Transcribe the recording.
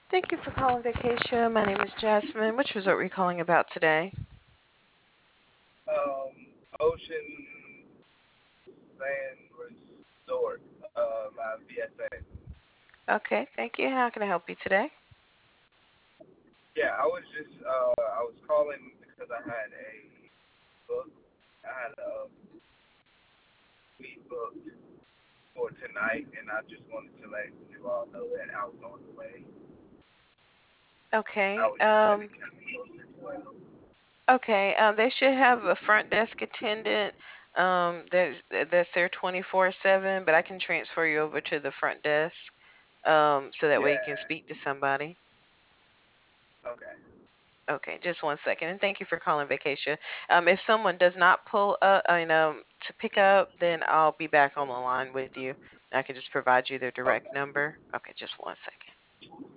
Thank you for calling Vacation. My name is Jasmine. Which resort are you calling about today? Ocean Sand Resort, my VSA. Okay, thank you. How can I help you today? Yeah, I was calling because I had a book, I had a suite booked for tonight, and I just wanted to let you all know that I was on the way. I Okay. was just in the capital as well. Okay. They should have a front desk attendant. That's there 24/7, but I can transfer you over to the front desk. So that way you can Yeah. speak to somebody. Okay. Okay, just one second, and thank you for calling Vacation. If someone does not pull up, to pick up, then I'll be back on the line with you. I can just provide you their direct Okay. number. Okay, just one second.